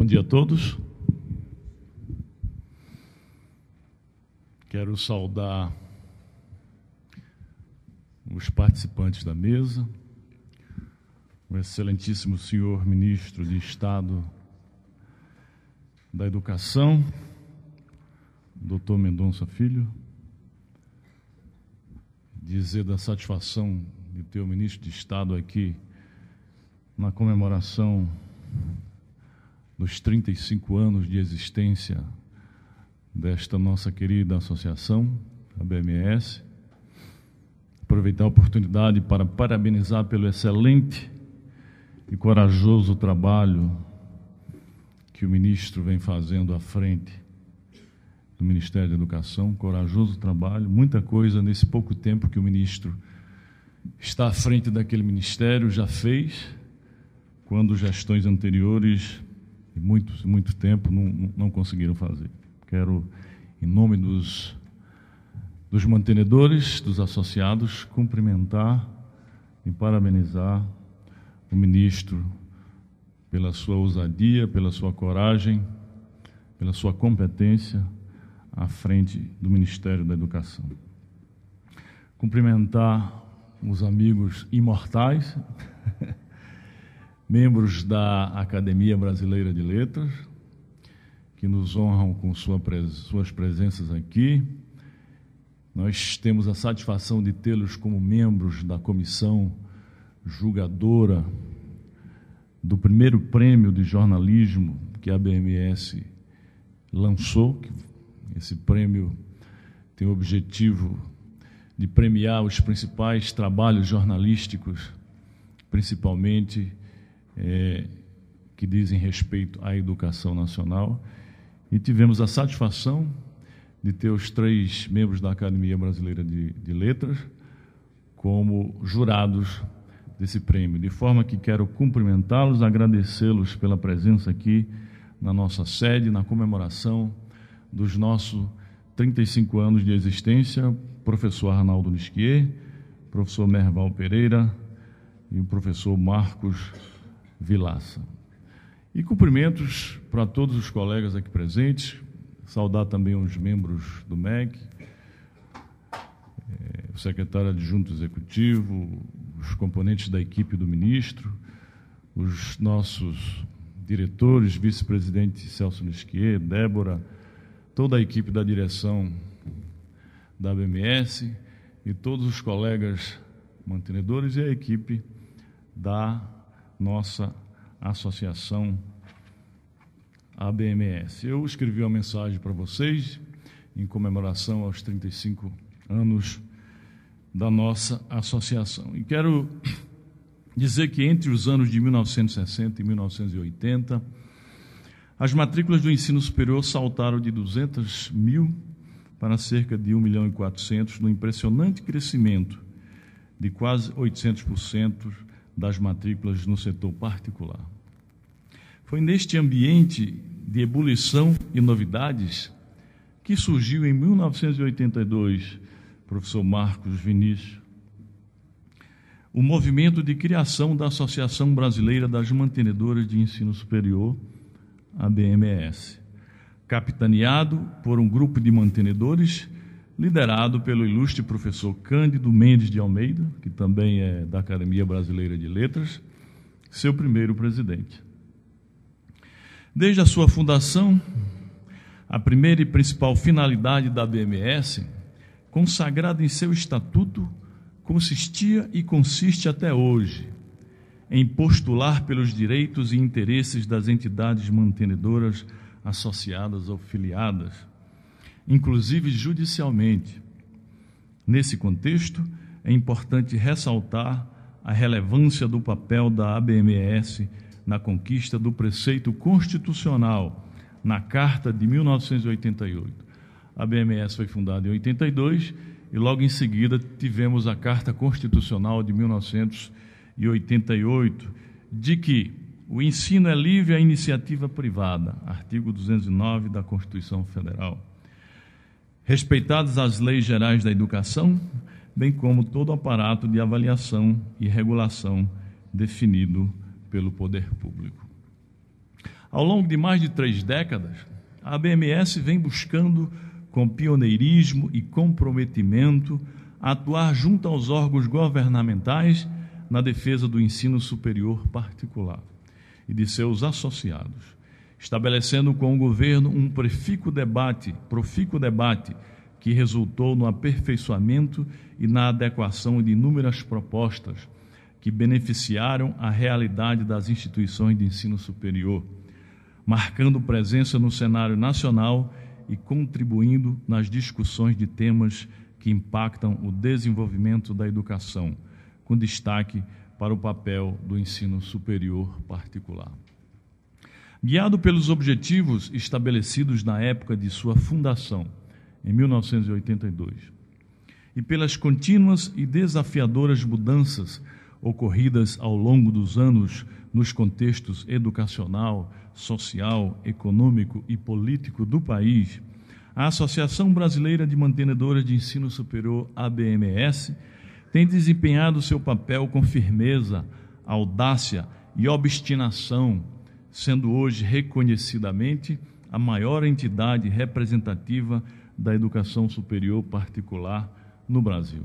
Bom dia a todos. Quero saudar os participantes da mesa, o excelentíssimo senhor ministro de Estado da Educação, doutor Mendonça Filho, dizer da satisfação de ter o ministro de Estado aqui na comemoração dos 35 anos de existência desta nossa querida associação, a BMS. Aproveitar a oportunidade para parabenizar pelo excelente e corajoso trabalho que o ministro vem fazendo à frente do Ministério da Educação. Corajoso trabalho, muita coisa nesse pouco tempo que o ministro está à frente daquele ministério já fez, quando gestões anteriores, e muito tempo, não conseguiram fazer. Quero, em nome dos mantenedores, dos associados, cumprimentar e parabenizar o ministro pela sua ousadia, pela sua coragem, pela sua competência à frente do Ministério da Educação. Cumprimentar os amigos imortais, membros da Academia Brasileira de Letras, que nos honram com suas presenças aqui. Nós temos a satisfação de tê-los como membros da comissão julgadora do primeiro prêmio de jornalismo que a BMS lançou. Esse prêmio tem o objetivo de premiar os principais trabalhos jornalísticos, principalmente que dizem respeito à educação nacional, e tivemos a satisfação de ter os 3 membros da Academia Brasileira de Letras como jurados desse prêmio, de forma que quero cumprimentá-los, agradecê-los pela presença aqui na nossa sede, na comemoração dos nossos 35 anos de existência, professor Arnaldo Nisquier, professor Merval Pereira e o professor Marcos Vilaça. E cumprimentos para todos os colegas aqui presentes, saudar também os membros do MEC, o secretário adjunto executivo, os componentes da equipe do ministro, os nossos diretores, vice-presidente Celso Nisquier, Débora, toda a equipe da direção da BMS e todos os colegas mantenedores e a equipe da nossa associação ABMS. Eu escrevi uma mensagem para vocês em comemoração aos 35 anos da nossa associação. E quero dizer que entre os anos de 1960 e 1980, as matrículas do ensino superior saltaram de 200 mil para cerca de 1.400.000, no impressionante crescimento de quase 800% das matrículas no setor particular. Foi neste ambiente de ebulição e novidades que surgiu em 1982, professor Marcos Vinícius, o movimento de criação da Associação Brasileira das Mantenedoras de Ensino Superior, a BMS, capitaneado por um grupo de mantenedores liderado pelo ilustre professor Cândido Mendes de Almeida, que também é da Academia Brasileira de Letras, seu primeiro presidente. Desde a sua fundação, a primeira e principal finalidade da BMS, consagrada em seu estatuto, consistia e consiste até hoje em postular pelos direitos e interesses das entidades mantenedoras associadas ou filiadas, inclusive judicialmente. Nesse contexto, é importante ressaltar a relevância do papel da ABMS na conquista do preceito constitucional na Carta de 1988. A ABMS foi fundada em 82 e logo em seguida tivemos a Carta Constitucional de 1988, de que o ensino é livre à iniciativa privada, artigo 209 da Constituição Federal, respeitadas as leis gerais da educação, bem como todo o aparato de avaliação e regulação definido pelo poder público. Ao longo de mais de 3 décadas, a ABMS vem buscando, com pioneirismo e comprometimento, atuar junto aos órgãos governamentais na defesa do ensino superior particular e de seus associados, estabelecendo com o governo um profícuo debate que resultou no aperfeiçoamento e na adequação de inúmeras propostas que beneficiaram a realidade das instituições de ensino superior, marcando presença no cenário nacional e contribuindo nas discussões de temas que impactam o desenvolvimento da educação, com destaque para o papel do ensino superior particular. Guiado pelos objetivos estabelecidos na época de sua fundação, em 1982, e pelas contínuas e desafiadoras mudanças ocorridas ao longo dos anos nos contextos educacional, social, econômico e político do país, a Associação Brasileira de Mantenedoras de Ensino Superior, ABMS, tem desempenhado seu papel com firmeza, audácia e obstinação, sendo hoje reconhecidamente a maior entidade representativa da educação superior particular no Brasil.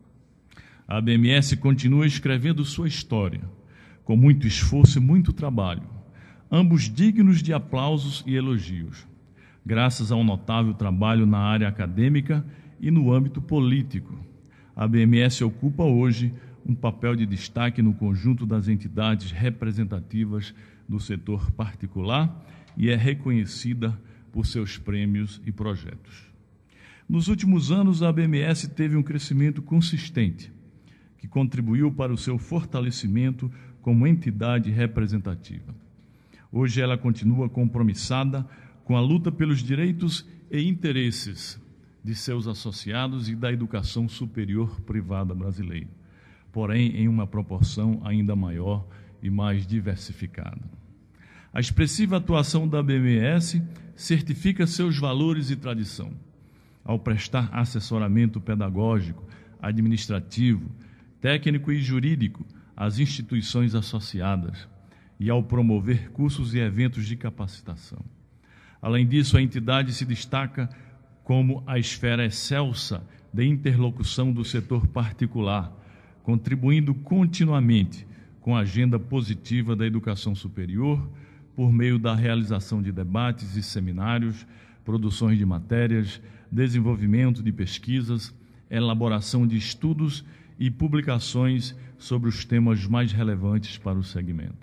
A ABMS continua escrevendo sua história, com muito esforço e muito trabalho, ambos dignos de aplausos e elogios, graças ao notável trabalho na área acadêmica e no âmbito político. A ABMS ocupa hoje um papel de destaque no conjunto das entidades representativas do setor particular e é reconhecida por seus prêmios e projetos. Nos últimos anos, a ABMS teve um crescimento consistente, que contribuiu para o seu fortalecimento como entidade representativa. Hoje ela continua compromissada com a luta pelos direitos e interesses de seus associados e da educação superior privada brasileira, porém em uma proporção ainda maior e mais diversificada. A expressiva atuação da ABMS certifica seus valores e tradição, ao prestar assessoramento pedagógico, administrativo, técnico e jurídico às instituições associadas e ao promover cursos e eventos de capacitação. Além disso, a entidade se destaca como a esfera excelsa de interlocução do setor particular, contribuindo continuamente com a agenda positiva da educação superior por meio da realização de debates e seminários, produções de matérias, desenvolvimento de pesquisas, elaboração de estudos e publicações sobre os temas mais relevantes para o segmento.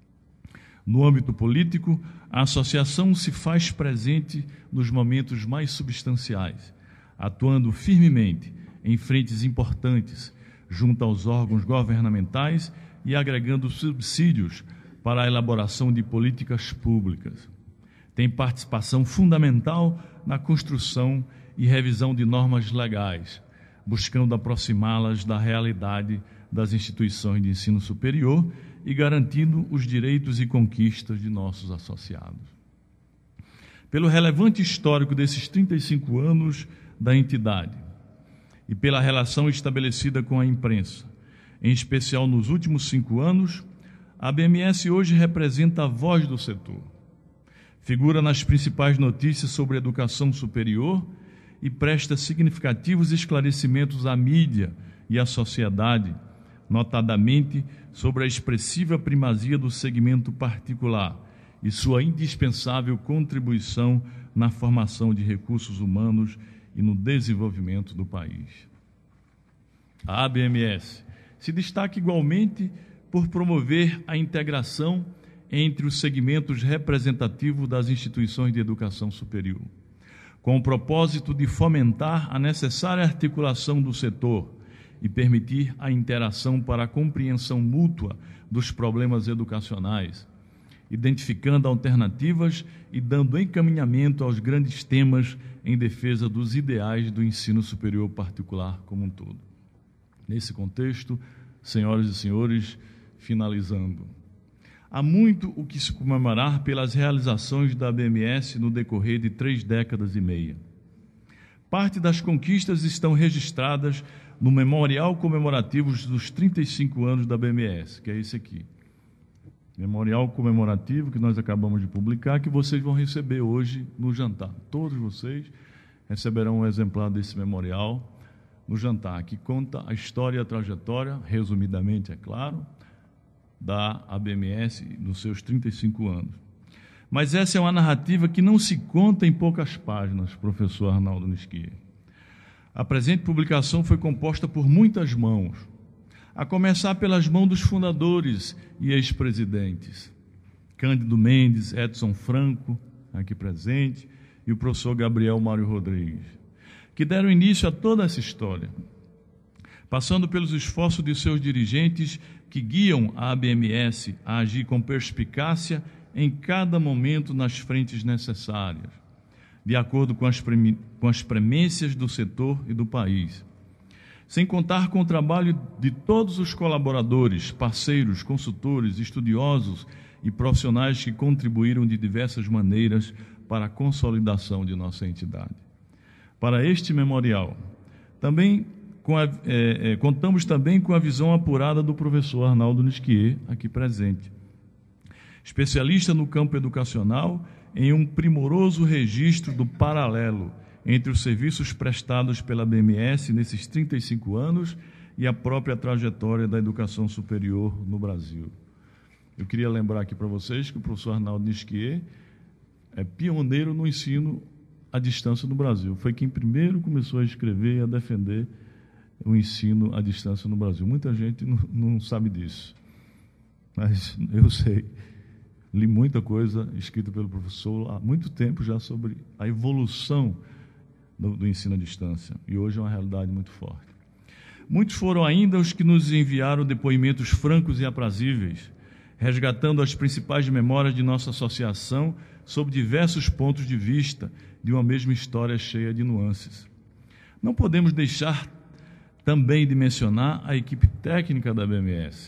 No âmbito político, a associação se faz presente nos momentos mais substanciais, atuando firmemente em frentes importantes junto aos órgãos governamentais e agregando subsídios para a elaboração de políticas públicas. Tem participação fundamental na construção e revisão de normas legais, buscando aproximá-las da realidade das instituições de ensino superior e garantindo os direitos e conquistas de nossos associados. Pelo relevante histórico desses 35 anos da entidade e pela relação estabelecida com a imprensa, em especial nos últimos 5 anos, a ABMS hoje representa a voz do setor. Figura nas principais notícias sobre educação superior e presta significativos esclarecimentos à mídia e à sociedade, notadamente sobre a expressiva primazia do segmento particular e sua indispensável contribuição na formação de recursos humanos e no desenvolvimento do país. A ABMS se destaca igualmente por promover a integração entre os segmentos representativos das instituições de educação superior, com o propósito de fomentar a necessária articulação do setor e permitir a interação para a compreensão mútua dos problemas educacionais, identificando alternativas e dando encaminhamento aos grandes temas em defesa dos ideais do ensino superior particular como um todo. Nesse contexto, senhoras e senhores, finalizando, há muito o que se comemorar pelas realizações da ABMS no decorrer de 3 décadas e meia. Parte das conquistas estão registradas no Memorial Comemorativo dos 35 anos da ABMS, que é esse aqui. Memorial comemorativo que nós acabamos de publicar, que vocês vão receber hoje no jantar. Todos vocês receberão um exemplar desse memorial no jantar, que conta a história e a trajetória, resumidamente, é claro, da ABMS nos seus 35 anos. Mas essa é uma narrativa que não se conta em poucas páginas, professor Arnaldo Nisquier. A presente publicação foi composta por muitas mãos, a começar pelas mãos dos fundadores e ex-presidentes, Cândido Mendes, Edson Franco, aqui presente, e o professor Gabriel Mário Rodrigues, que deram início a toda essa história, passando pelos esforços de seus dirigentes que guiam a ABMS a agir com perspicácia em cada momento nas frentes necessárias, de acordo com as premências do setor e do país, sem contar com o trabalho de todos os colaboradores, parceiros, consultores, estudiosos e profissionais que contribuíram de diversas maneiras para a consolidação de nossa entidade. Para este memorial, contamos também com a visão apurada do professor Arnaldo Nisquier, aqui presente, especialista no campo educacional, em um primoroso registro do paralelo entre os serviços prestados pela ABMS nesses 35 anos e a própria trajetória da educação superior no Brasil. Eu queria lembrar aqui para vocês que o professor Arnaldo Nisquier é pioneiro no ensino à distância no Brasil. Foi quem primeiro começou a escrever e a defender o ensino à distância no Brasil. Muita gente não sabe disso, mas eu sei. Li muita coisa escrita pelo professor há muito tempo já sobre a evolução do ensino à distância, e hoje é uma realidade muito forte. Muitos foram ainda os que nos enviaram depoimentos francos e aprazíveis, resgatando as principais memórias de nossa associação sob diversos pontos de vista de uma mesma história cheia de nuances. Não podemos deixar também de mencionar a equipe técnica da ABMS,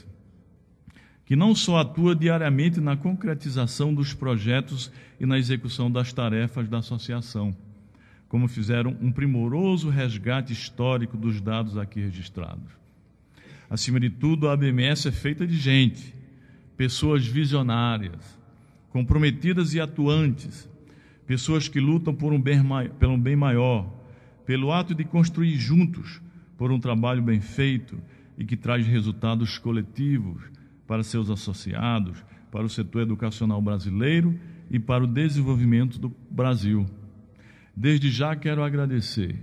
que não só atua diariamente na concretização dos projetos e na execução das tarefas da associação, como fizeram um primoroso resgate histórico dos dados aqui registrados. Acima de tudo, a ABMS é feita de gente, pessoas visionárias, comprometidas e atuantes, pessoas que lutam pelo um bem maior, pelo ato de construir juntos por um trabalho bem feito e que traz resultados coletivos para seus associados, para o setor educacional brasileiro e para o desenvolvimento do Brasil. Desde já quero agradecer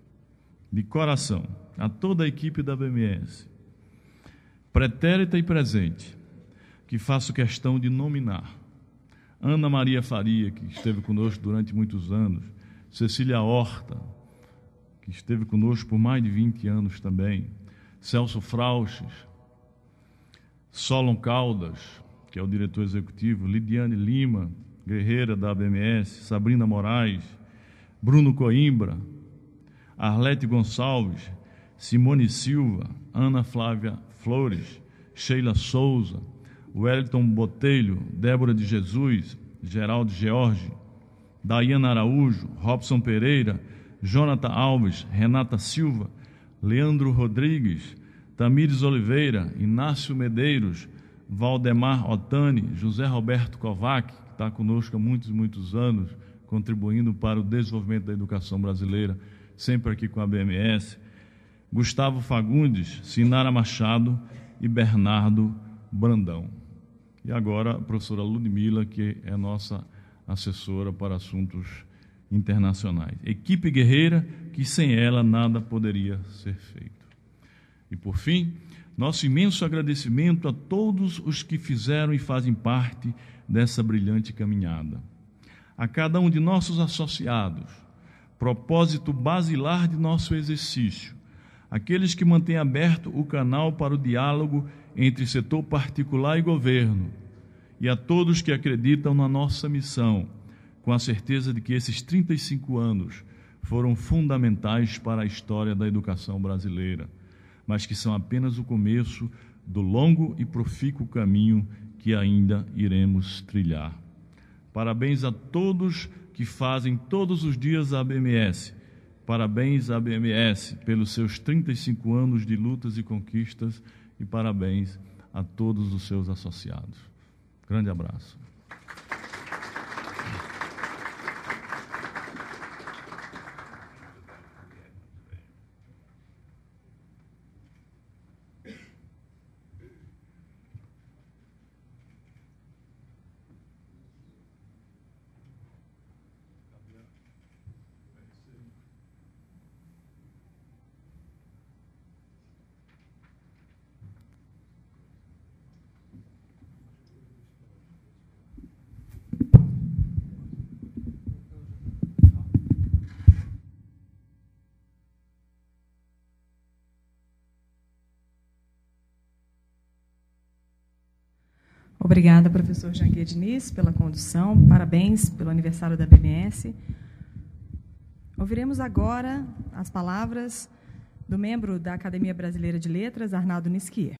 de coração a toda a equipe da ABMS, pretérita e presente, que faço questão de nominar: Ana Maria Faria, que esteve conosco durante muitos anos, Cecília Horta, que esteve conosco por mais de 20 anos também, Celso Frauches, Solon Caldas, que é o diretor executivo, Lidiane Lima, guerreira da ABMS, Sabrina Moraes, Bruno Coimbra, Arlete Gonçalves, Simone Silva, Ana Flávia Flores, Sheila Souza, Wellington Botelho, Débora de Jesus, Geraldo George, Daiana Araújo, Robson Pereira, Jonathan Alves, Renata Silva, Leandro Rodrigues, Tamires Oliveira, Inácio Medeiros, Valdemar Otani, José Roberto Kovac, que está conosco há muitos anos, contribuindo para o desenvolvimento da educação brasileira, sempre aqui com a ABMS, Gustavo Fagundes, Sinara Machado e Bernardo Brandão. E agora a professora Ludmila, que é nossa assessora para assuntos internacionais. Equipe guerreira que sem ela nada poderia ser feito. E por fim, nosso imenso agradecimento a todos os que fizeram e fazem parte dessa brilhante caminhada. A cada um de nossos associados, propósito basilar de nosso exercício, aqueles que mantêm aberto o canal para o diálogo entre setor particular e governo, e a todos que acreditam na nossa missão, com a certeza de que esses 35 anos foram fundamentais para a história da educação brasileira, mas que são apenas o começo do longo e profícuo caminho que ainda iremos trilhar. Parabéns a todos que fazem todos os dias a ABMS. Parabéns à ABMS pelos seus 35 anos de lutas e conquistas, e parabéns a todos os seus associados. Grande abraço. Obrigada, professor Janguier Diniz, pela condução. Parabéns pelo aniversário da BMS. Ouviremos agora as palavras do membro da Academia Brasileira de Letras, Arnaldo Nisquier.